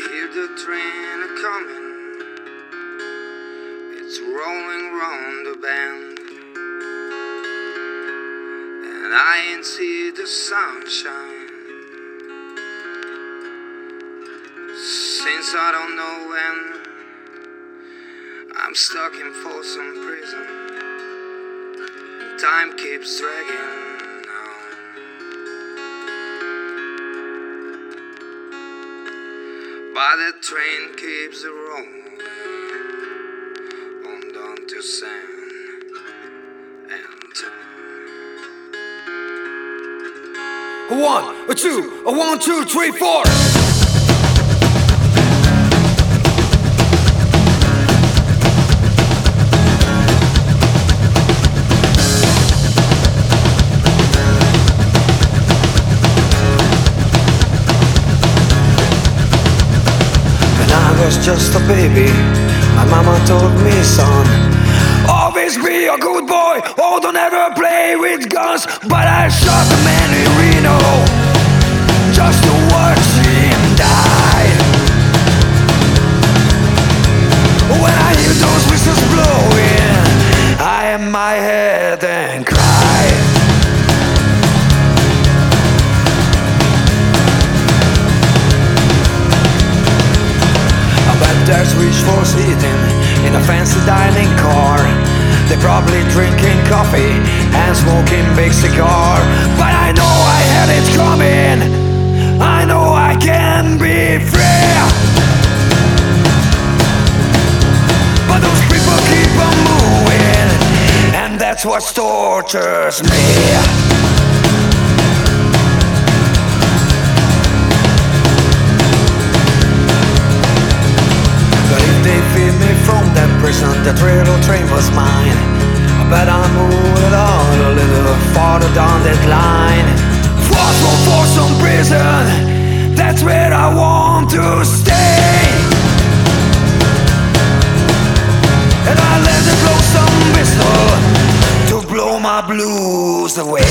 hear the train coming, it's rolling round the bend, and I ain't see the sunshine since I don't know when. I'm stuck in Folsom Prison, and time keeps dragging on. But the train keeps rolling on down to San Antonio. 1, 2, 1, 2, 3, 4. Just a baby, my mama told me, son, always be a good boy, oh don't ever play with guns. But I shot the man in Reno just to watch him die. When I hear those whistles blowing, I hang my head and cry. There's rich folks eating in a fancy dining car. They're probably drinking coffee and smoking big cigar. But I know I had it coming, I know I can be free. But those people keep on moving, and that's what tortures me. That railroad train was mine, but I moved it on a little farther down that line. Far from Folsom Prison, that's where I want to stay. And I let it blow some whistle to blow my blues away.